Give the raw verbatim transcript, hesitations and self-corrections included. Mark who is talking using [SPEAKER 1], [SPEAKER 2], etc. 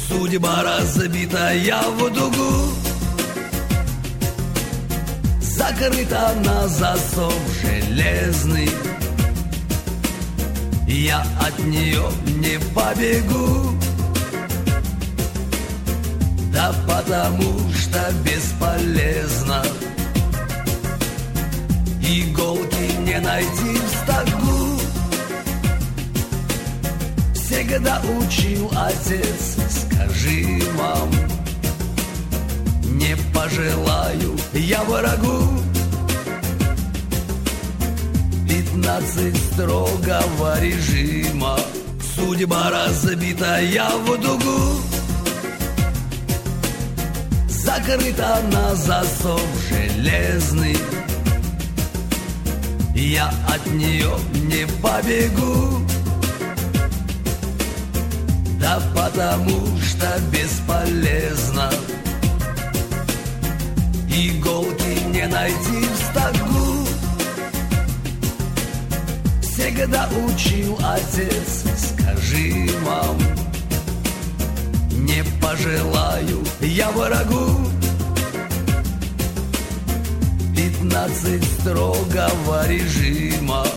[SPEAKER 1] Судьба разбитая в дугу, закрыта на засов железный. Я от нее не побегу, да потому что бесполезно. Иголки не найти в стогу. Всегда учил отец, скажи, мам, не пожелаю я врагу. Пятнадцать строгого режима, судьба разбитая в дугу, закрыта на засов железный. Я от нее не побегу, да потому что бесполезно. Иголки не найти в стогу. Всегда учил отец, скажи, мам, не пожелаю я врагу. Пятнадцать строгого режима.